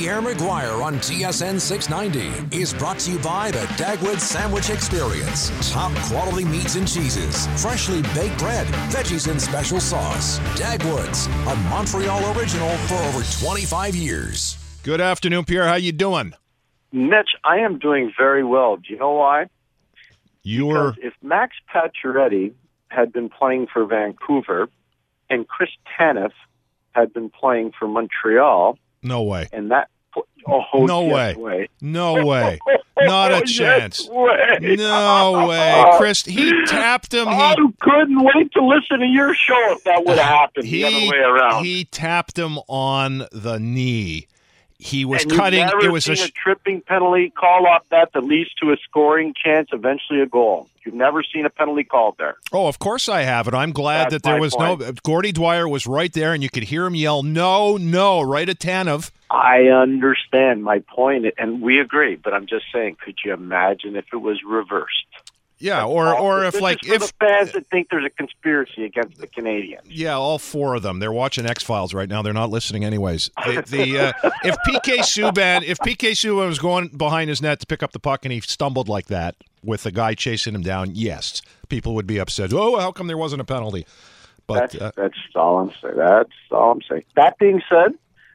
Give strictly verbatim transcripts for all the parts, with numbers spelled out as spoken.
Pierre McGuire on T S N six ninety is brought to you by the Dagwood Sandwich Experience. Top quality meats and cheeses, freshly baked bread, veggies in special sauce. Dagwoods, a Montreal original for over twenty-five years. Good afternoon, Pierre. How you doing? Mitch, I am doing very well. Do you know why? You're... Because if Max Pacioretty had been playing for Vancouver and Chris Tanev had been playing for Montreal... No way. And that... Oh, no yes way. way. No way. Not a chance. Yes way. No way. Chris, he tapped him. He, I couldn't wait to listen to your show if that would have happened he, the other way around. He tapped him on the knee. He was and cutting. You've never it was seen a, sh- a tripping penalty call off that that leads to a scoring chance, eventually a goal. You've never seen a penalty called there. Oh, of course I have, and I'm glad That's that there my was point. no. Gordie Dwyer was right there, and you could hear him yell, "No, no!" right at Tanev. I understand my point, and we agree. But I'm just saying, could you imagine if it was reversed? Yeah, or or if this like is for if the fans that think there's a conspiracy against the Canadians. Yeah, all four of them. They're watching X-Files right now. They're not listening anyways. The, the uh, if P K Subban if P K Subban was going behind his net to pick up the puck and he stumbled like that with the guy chasing him down, yes, people would be upset. Oh, how come there wasn't a penalty? But that's, uh, that's all I'm saying. That's all I'm saying. That being said,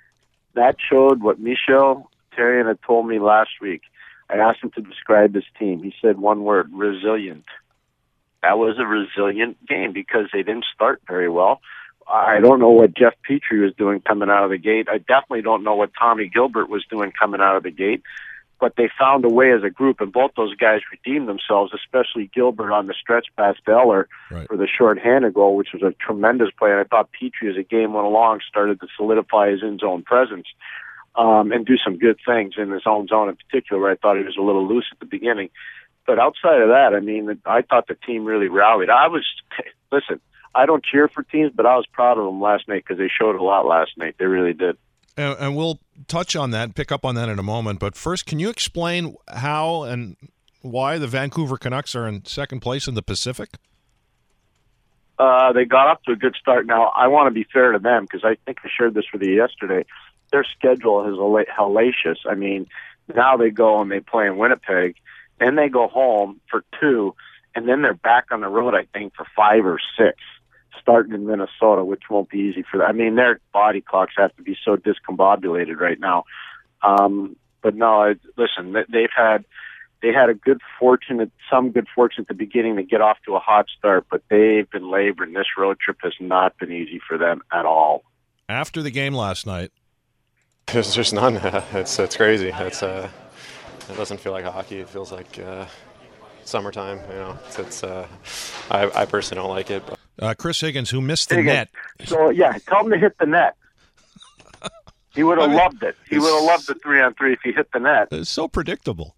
that showed what Michel Therrien had told me last week. I asked him to describe his team. He said one word, resilient. That was a resilient game because they didn't start very well. I don't know what Jeff Petrie was doing coming out of the gate. I definitely don't know what Tommy Gilbert was doing coming out of the gate. But they found a way as a group, and both those guys redeemed themselves, especially Gilbert on the stretch past Eller right. for the short-handed goal, which was a tremendous play. And I thought Petrie, as the game went along, started to solidify his in-zone presence. Um, and do some good things in his own zone in particular, where I thought he was a little loose at the beginning. But outside of that, I mean, I thought the team really rallied. I was, listen, I don't cheer for teams, but I was proud of them last night because they showed a lot last night. They really did. And, and we'll touch on that, pick up on that in a moment. But first, can you explain how and why the Vancouver Canucks are in second place in the Pacific? Uh, they got up to a good start. Now, I want to be fair to them because I think I shared this with you yesterday. Their schedule is hellacious. I mean, now they go and they play in Winnipeg, then they go home for two, and then they're back on the road, I think, for five or six, starting in Minnesota, which won't be easy for them. I mean, their body clocks have to be so discombobulated right now. Um, but no, I, listen, they've had they had a good fortune, some good fortune at the beginning to get off to a hot start, but they've been laboring. This road trip has not been easy for them at all. After the game last night, there's just none. It's it's crazy. It's uh, it doesn't feel like hockey. It feels like uh, summertime. You know, it's, it's uh, I I personally don't like it. But. Uh, Chris Higgins, who missed the Higgins. net. So yeah, tell him to hit the net. He would have I mean, loved it. He would have loved the three on three if he hit the net. It's so predictable.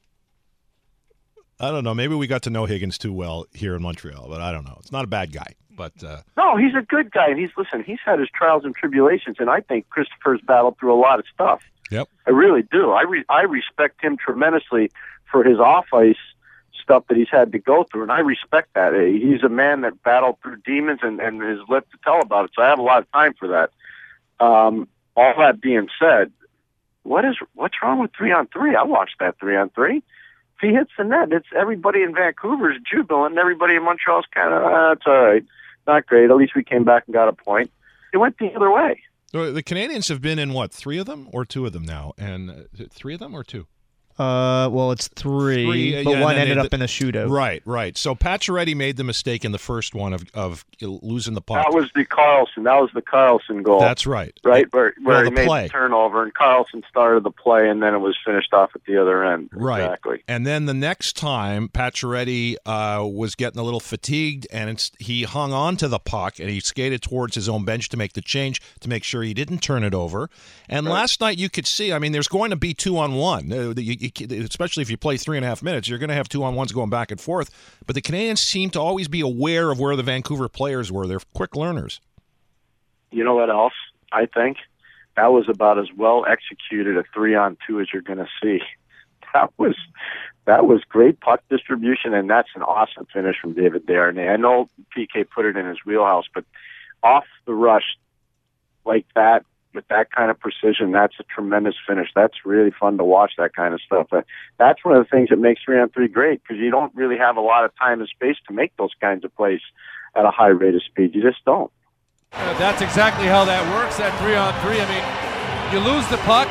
I don't know. Maybe we got to know Higgins too well here in Montreal, but I don't know. It's not a bad guy. But uh, no, he's a good guy, and he's listen. He's had his trials and tribulations, and I think Christopher's battled through a lot of stuff. Yep, I really do. I re- I respect him tremendously for his off ice stuff that he's had to go through, and I respect that. He's a man that battled through demons and and is lived to tell about it. So I have a lot of time for that. Um, all that being said, what is what's wrong with three on three? I watched that three on three. If he hits the net, it's everybody in Vancouver's jubilant, and everybody in Montreal's kind of, uh, it's all right. Not great. At least we came back and got a point. It went the other way. The Canadians have been in, what, three of them or two of them now? And is it three of them or two? Uh, well, it's three, three but yeah, one ended they, up in a shootout. Right, right. So Pacioretty made the mistake in the first one of of losing the puck. That was the Carlson. That was the Carlson goal. That's right. Right, where, where well, he made play. the turnover, and Carlson started the play, and then it was finished off at the other end. Right. Exactly. And then the next time, Pacioretty uh, was getting a little fatigued, and it's, he hung on to the puck, and he skated towards his own bench to make the change, to make sure he didn't turn it over. And right. last night, you could see, I mean, there's going to be two-on-one, uh, you, you, especially if you play three and a half minutes, you're going to have two-on-ones going back and forth. But the Canadians seem to always be aware of where the Vancouver players were. They're quick learners. You know what else? I think that was about as well executed a three-on-two as you're going to see. That was that was great puck distribution, and that's an awesome finish from David Desharnais. I know P K put it in his wheelhouse, but off the rush like that, with that kind of precision. That's a tremendous finish. That's really fun to watch, that kind of stuff. But that's one of the things that makes three on three great, because you don't really have a lot of time and space to make those kinds of plays at a high rate of speed. You just don't. Uh, that's exactly how that works, that three on three. I mean, you lose the puck,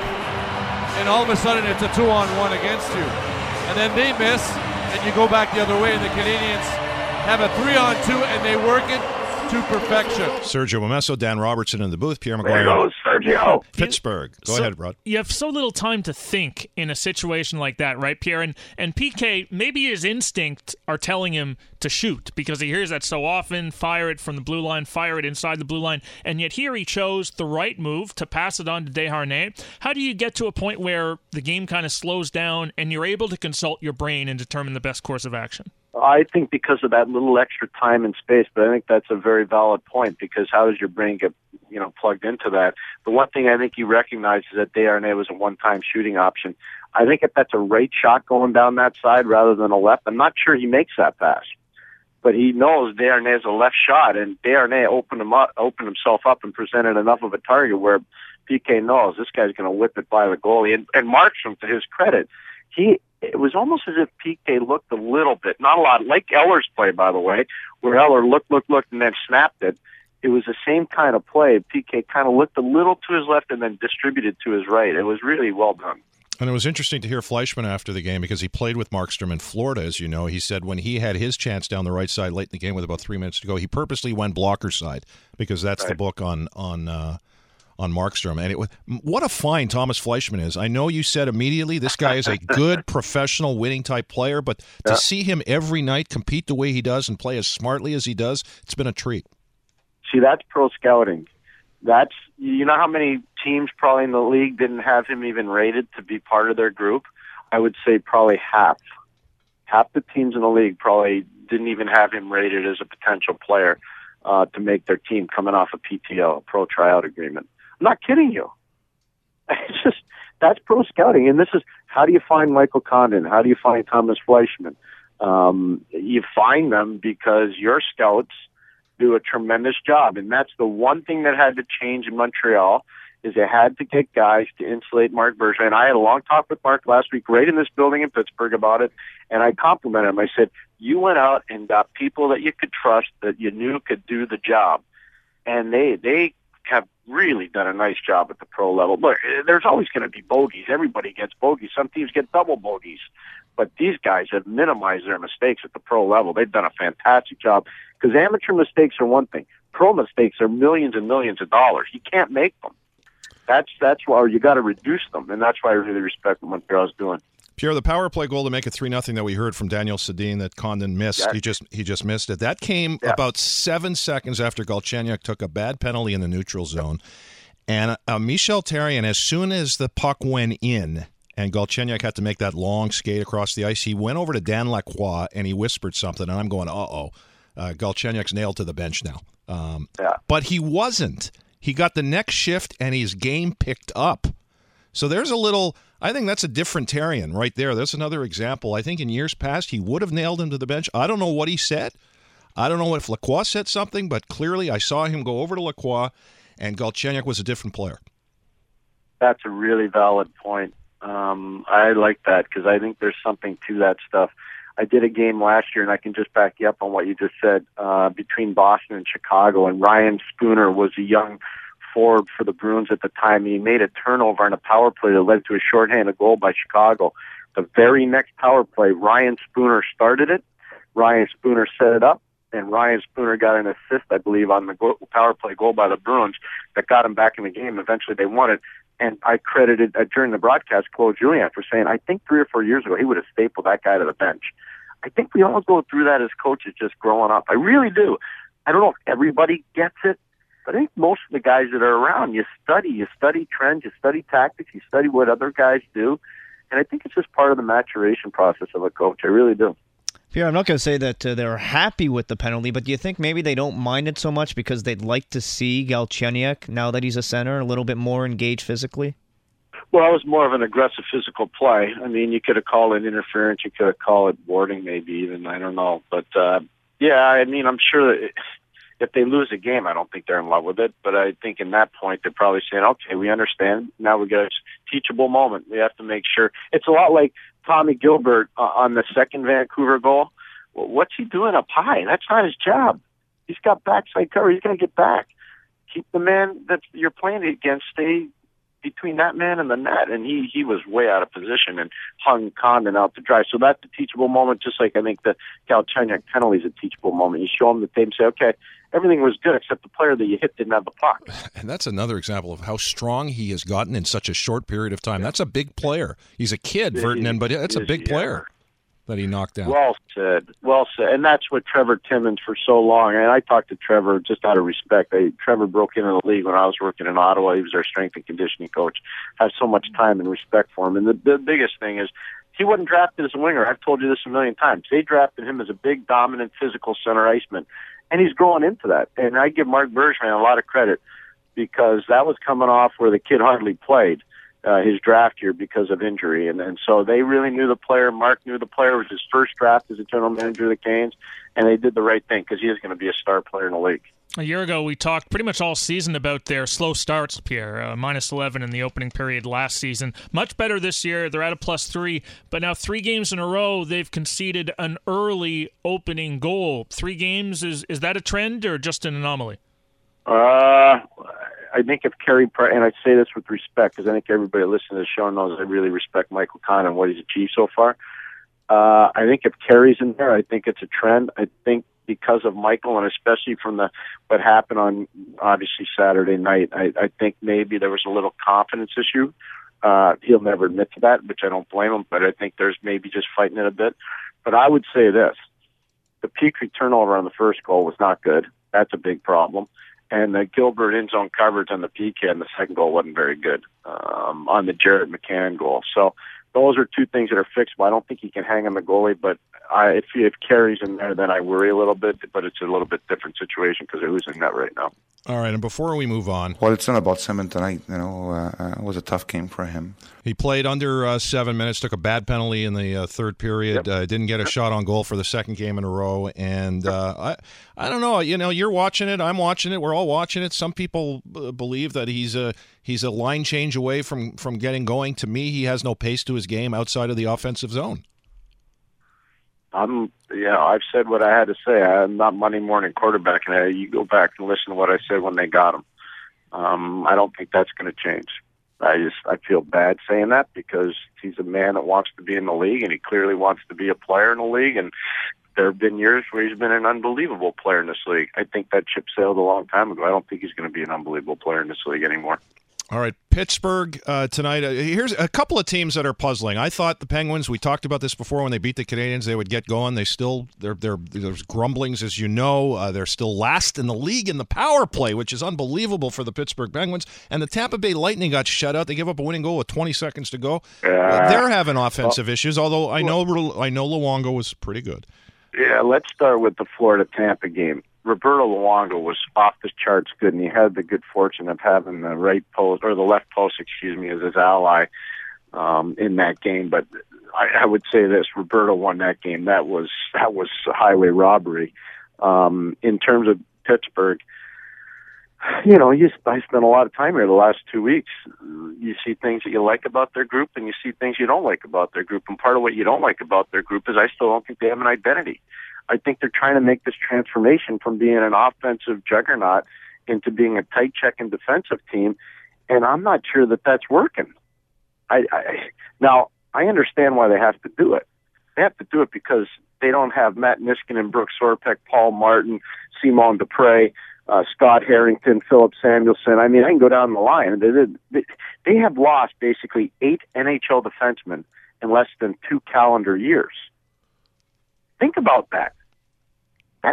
and all of a sudden it's a two on one against you. And then they miss, and you go back the other way, and the Canadians have a three on two, and they work it to perfection. Sergio Momesso, Dan Robertson in the booth, Pierre There McGuire. goes Sergio. Pittsburgh. Go so, ahead, Rod. You have so little time to think in a situation like that, right, Pierre? And, and P K, maybe his instincts are telling him to shoot because he hears that so often, fire it from the blue line, fire it inside the blue line, and yet here he chose the right move to pass it on to Desharnais. How do you get to a point where the game kind of slows down and you're able to consult your brain and determine the best course of action? I think because of that little extra time and space, but I think that's a very valid point, because how does your brain get, you know, plugged into that? The one thing I think you recognize is that Desharnais was a one-time shooting option. I think if that's a right shot going down that side rather than a left, I'm not sure he makes that pass. But he knows Desharnais is a left shot, and Desharnais opened him up, opened himself up and presented enough of a target where P K knows this guy's going to whip it by the goalie. And, and Markstrom, to his credit, he it was almost as if P K looked a little bit, not a lot, like Eller's play, by the way, where Eller looked, looked, looked, and then snapped it. It was the same kind of play. P K kind of looked a little to his left and then distributed to his right. It was really well done. And it was interesting to hear Fleischman after the game, because he played with Markstrom in Florida, as you know. He said when he had his chance down the right side late in the game with about three minutes to go, he purposely went blocker side, because that's right. The book on on uh, on Markstrom. And it was, what a find Thomas Fleischman is. I know you said immediately this guy is a good professional winning type player, but to yeah. see him every night compete the way he does and play as smartly as he does, it's been a treat. See, that's pro scouting. That's, you know how many teams probably in the league didn't have him even rated to be part of their group? I would say probably half. Half the teams in the league probably didn't even have him rated as a potential player uh, to make their team coming off a P T O, a pro tryout agreement. I'm not kidding you. It's just, that's pro scouting. And this is, how do you find Michael Condon? How do you find Thomas Fleischman? Um, you find them because your scouts do a tremendous job. And that's the one thing that had to change in Montreal, is they had to get guys to insulate Marc Bergevin. And I had a long talk with Mark last week right in this building in Pittsburgh about it, and I complimented him. I said, you went out and got people that you could trust, that you knew could do the job. And they they have really done a nice job at the pro level. Look, there's always going to be bogeys. Everybody gets bogeys. Some teams get double bogeys. But these guys have minimized their mistakes at the pro level. They've done a fantastic job, because amateur mistakes are one thing. Pro mistakes are millions and millions of dollars. You can't make them. That's that's why you got to reduce them, and that's why I really respect what Montreal's doing. Pierre, the power play goal to make it three nothing that we heard from Daniel Sedin that Condon missed, yeah. he just he just missed it. That came yeah. about seven seconds after Galchenyuk took a bad penalty in the neutral zone. And uh, Michel Therrien, as soon as the puck went in and Galchenyuk had to make that long skate across the ice, he went over to Dan Lacroix and he whispered something, and I'm going, uh-oh, uh, Galchenyuk's nailed to the bench now. Um, yeah. But he wasn't. He got the next shift, and his game picked up. So there's a little, I think that's a different Therrien right there. That's another example. I think in years past, he would have nailed him to the bench. I don't know what he said. I don't know if Lacroix said something, but clearly I saw him go over to Lacroix, and Galchenyuk was a different player. That's a really valid point. Um, I like that, because I think there's something to that stuff. I did a game last year, and I can just back you up on what you just said, uh, between Boston and Chicago, and Ryan Spooner was a young forward for the Bruins at the time. He made a turnover on a power play that led to a shorthanded goal by Chicago. The very next power play, Ryan Spooner started it. Ryan Spooner set it up, and Ryan Spooner got an assist, I believe, on the go- power play goal by the Bruins that got him back in the game. Eventually they won it. And I credited, uh, during the broadcast, Claude Julien for saying, I think three or four years ago, he would have stapled that guy to the bench. I think we all go through that as coaches just growing up. I really do. I don't know if everybody gets it, but I think most of the guys that are around, you study, you study trends, you study tactics, you study what other guys do. And I think it's just part of the maturation process of a coach. I really do. Pierre, I'm not going to say that uh, they're happy with the penalty, but do you think maybe they don't mind it so much because they'd like to see Galchenyuk, now that he's a center, a little bit more engaged physically? Well, it was more of an aggressive physical play. I mean, you could have called it interference. You could have called it boarding maybe even. I don't know. But, uh, yeah, I mean, I'm sure that it, if they lose a game, I don't think they're in love with it. But I think in that point, they're probably saying, okay, we understand. Now we got a teachable moment. We have to make sure. It's a lot like Tommy Gilbert uh, on the second Vancouver goal. Well, what's he doing up high? That's not his job. He's got backside cover. He's going to get back. Keep the man that you're playing against, stay between that man and the net. And he, he was way out of position and hung Condon out to dry. So that's a teachable moment, just like I think the Galchenyuk penalty is a teachable moment. You show them the tape and say, okay, everything was good except the player that you hit didn't have the puck. And that's another example of how strong he has gotten in such a short period of time. That's a big player. He's a kid, Vertanen, but that's a big player that he knocked down. Well said. Well said. And that's what Trevor Timmins for so long, and I talked to Trevor just out of respect. I, Trevor broke into the league when I was working in Ottawa. He was our strength and conditioning coach. I have so much time and respect for him. And the, the biggest thing is he wasn't drafted as a winger. I've told you this a million times. They drafted him as a big, dominant, physical center iceman, and he's growing into that. And I give Marc Bergevin a lot of credit because that was coming off where the kid hardly played. Uh, his draft year because of injury. And, and so they really knew the player. Mark knew the player. It was his first draft as a general manager of the Canes, and they did the right thing because he is going to be a star player in the league. A year ago, we talked pretty much all season about their slow starts, Pierre. Uh, minus eleven in the opening period last season. Much better this year. They're at a plus three, but now three games in a row, they've conceded an early opening goal. Three games, is, is that a trend or just an anomaly? Uh... I think if Carey Price, and I say this with respect because I think everybody listening to the show knows I really respect Michael Condon and what he's achieved so far. Uh, I think if Carey's in there, I think it's a trend. I think because of Michael and especially from the what happened on obviously Saturday night, I, I think maybe there was a little confidence issue. Uh, he'll never admit to that, which I don't blame him, but I think there's maybe just fighting it a bit. But I would say this. The Petrie turnover on the first goal was not good. That's a big problem. And the Gilbert in-zone coverage on the P K and the second goal wasn't very good um, on the Jared McCann goal. So those are two things that are fixable. I don't think he can hang on the goalie, but I, if if Carey's in there, then I worry a little bit. But it's a little bit different situation because they're losing that right now. All right, and before we move on, well, it's not about Simon tonight. You know, uh, uh, it was a tough game for him. He played under uh, seven minutes, took a bad penalty in the uh, third period, Yep. uh, didn't get a shot on goal for the second game in a row, and uh, I, I don't know. You know, you're watching it, I'm watching it, we're all watching it. Some people b- believe that he's a he's a line change away from from getting going. To me, he has no pace to his game outside of the offensive zone. I'm, you know, I've said what I had to say. I'm not Monday morning quarterback, and I, you go back and listen to what I said when they got him. Um, I don't think that's going to change. I just I feel bad saying that because he's a man that wants to be in the league, and he clearly wants to be a player in the league. And there have been years where he's been an unbelievable player in this league. I think that ship sailed a long time ago. I don't think he's going to be an unbelievable player in this league anymore. All right, Pittsburgh uh, tonight. Uh, here's a couple of teams that are puzzling. I thought the Penguins, we talked about this before, when they beat the Canadiens, they would get going. They still, they're, they're, there's grumblings, as you know. Uh, they're still last in the league in the power play, which is unbelievable for the Pittsburgh Penguins. And the Tampa Bay Lightning got shut out. They give up a winning goal with twenty seconds to go. Uh, uh, they're having offensive well, issues, although I know I know Luongo was pretty good. Yeah, let's start with the Florida-Tampa game. Roberto Luongo was off the charts good, and he had the good fortune of having the right post, or the left post, excuse me, as his ally um, in that game. But I, I would say this: Roberto won that game. That was that was a highway robbery. Um, in terms of Pittsburgh, you know, you, I spent a lot of time here the last two weeks. You see things that you like about their group, and you see things you don't like about their group. And part of what you don't like about their group is I still don't think they have an identity. I think they're trying to make this transformation from being an offensive juggernaut into being a tight check and defensive team, and I'm not sure that that's working. I, I now I understand why they have to do it. They have to do it because they don't have Matt Niskanen, Brooks Orpik, Paul Martin, Simon Dupre, uh, Scott Harrington, Philip Samuelson. I mean, I can go down the line. They, they, they have lost basically eight N H L defensemen in less than two calendar years. Think about that. That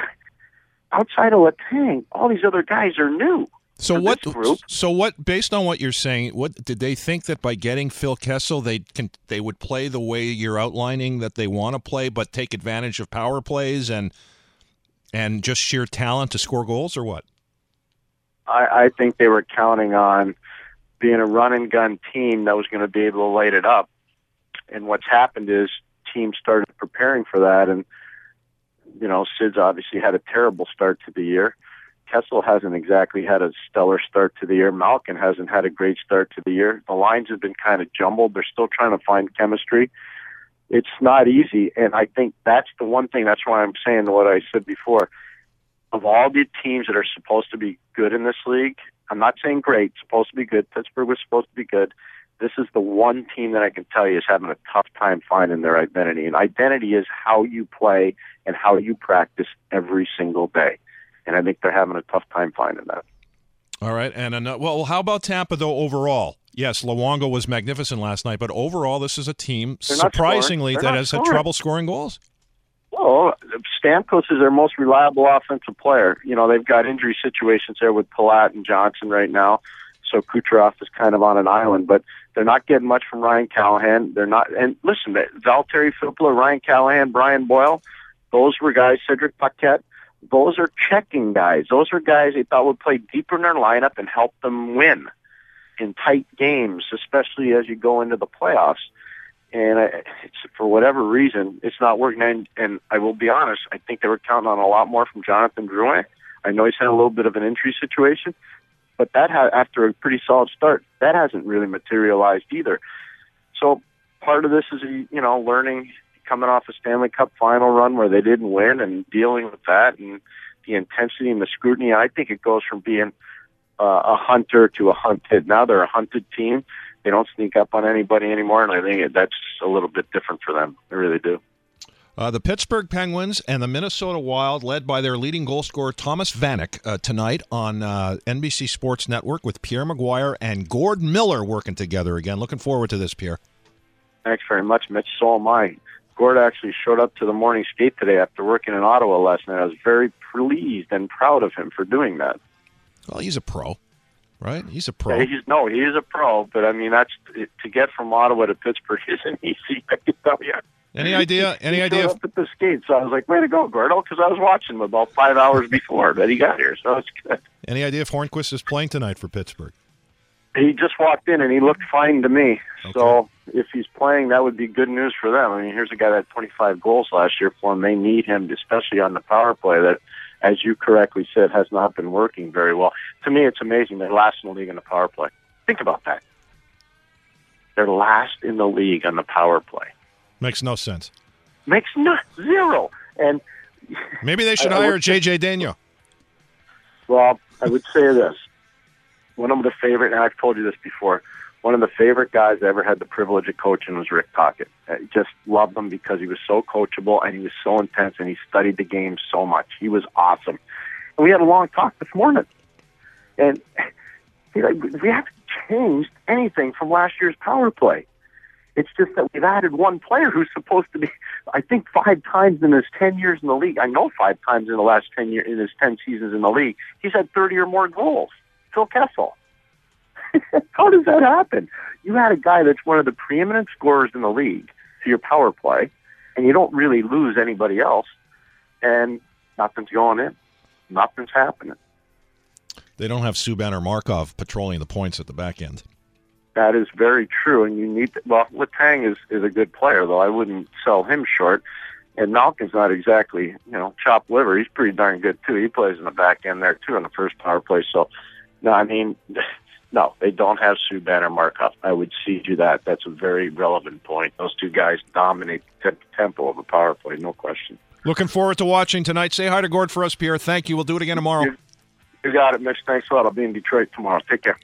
outside of Letang, all these other guys are new. So what? So what? Based on what you're saying, what did they think that by getting Phil Kessel, they can they would play the way you're outlining that they want to play, but take advantage of power plays and and just sheer talent to score goals, or what? I, I think they were counting on being a run and gun team that was going to be able to light it up. And what's happened is teams started preparing for that, and you know, Sid's obviously had a terrible start to the year. Kessel hasn't exactly had a stellar start to the year. Malkin hasn't had a great start to the year. The lines have been kind of jumbled. They're still trying to find chemistry. It's not easy, and I think that's the one thing. That's why I'm saying what I said before. Of all the teams that are supposed to be good in this league, I'm not saying great, supposed to be good. Pittsburgh was supposed to be good. This is the one team that I can tell you is having a tough time finding their identity. And identity is how you play and how you practice every single day. And I think they're having a tough time finding that. All right. And another, well, how about Tampa, though, overall? Yes, Luongo was magnificent last night, but overall this is a team, surprisingly, that has scoring. had trouble scoring goals. Well, Stamkos is their most reliable offensive player. You know, they've got injury situations there with Palat and Johnson right now, so Kucherov is kind of on an island, but they're not getting much from Ryan Callahan. They're not, and listen, Valtteri Filppula, Ryan Callahan, Brian Boyle, those were guys, Cedric Paquette, those are checking guys. Those are guys they thought would play deeper in their lineup and help them win in tight games, especially as you go into the playoffs. And I, it's, for whatever reason, it's not working. And, and I will be honest, I think they were counting on a lot more from Jonathan Drouin. I know he's had a little bit of an injury situation, but that ha- after a pretty solid start, that hasn't really materialized either. So part of this is, you know, learning, coming off a Stanley Cup final run where they didn't win and dealing with that and the intensity and the scrutiny. I think it goes from being uh, a hunter to a hunted. Now they're a hunted team. They don't sneak up on anybody anymore, and I think that's a little bit different for them. I really do. Uh, the Pittsburgh Penguins and the Minnesota Wild, led by their leading goal scorer Thomas Vanek, uh, tonight on uh, N B C Sports Network with Pierre Maguire and Gord Miller working together again. Looking forward to this, Pierre. Thanks very much, Mitch. So am I. Gord actually showed up to the morning skate today after working in Ottawa last night. I was very pleased and proud of him for doing that. Well, he's a pro, right? He's a pro. Yeah, he's, no, he is a pro, but I mean, that's to get from Ottawa to Pittsburgh isn't easy, I can tell you. Any idea? Any he idea? Showed up at the skate, so I was like, "Way to go, Gordo!" Because I was watching him about five hours before that he got here, so it's good. Any idea if Hornquist is playing tonight for Pittsburgh? He just walked in and he looked fine to me. Okay. So if he's playing, that would be good news for them. I mean, here's a guy that had twenty-five goals last year for them. They need him, especially on the power play that, as you correctly said, has not been working very well. To me, it's amazing they're last in the league in the power play. Think about that. They're last in the league on the power play. Makes no sense. Makes no zero. And maybe they should I, hire I J J Daigneault. Well, I would say this. One of the favorite, and I've told you this before, one of the favorite guys I ever had the privilege of coaching was Rick Tocchet. I just loved him because he was so coachable and he was so intense and he studied the game so much. He was awesome. And we had a long talk this morning. And he's like, we haven't changed anything from last year's power play. It's just that we've added one player who's supposed to be, I think, five times in his ten years in the league. I know five times in the last ten years, in his ten seasons in the league, he's had thirty or more goals. Phil Kessel. How does that happen? You had a guy that's one of the preeminent scorers in the league to your power play, and you don't really lose anybody else, and nothing's going in. Nothing's happening. They don't have Subban or Markov patrolling the points at the back end. That is very true, and you need to, well, Letang is, is a good player, though. I wouldn't sell him short. And Malkin's not exactly, you know, chopped liver. He's pretty darn good, too. He plays in the back end there, too, on the first power play. So, no, I mean, no, they don't have Subban or Markov. I would cede you that. That's a very relevant point. Those two guys dominate the tempo of the power play, no question. Looking forward to watching tonight. Say hi to Gord for us, Pierre. Thank you. We'll do it again tomorrow. You, you got it, Mitch. Thanks a lot. I'll be in Detroit tomorrow. Take care.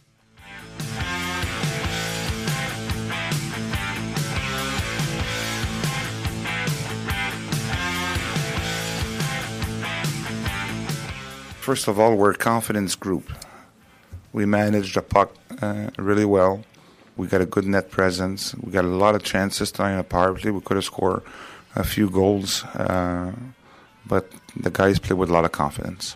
First of all, we're a confidence group. We manage the puck uh, really well. We got a good net presence. We got a lot of chances tonight on the power play. We could have scored a few goals, uh, but the guys play with a lot of confidence.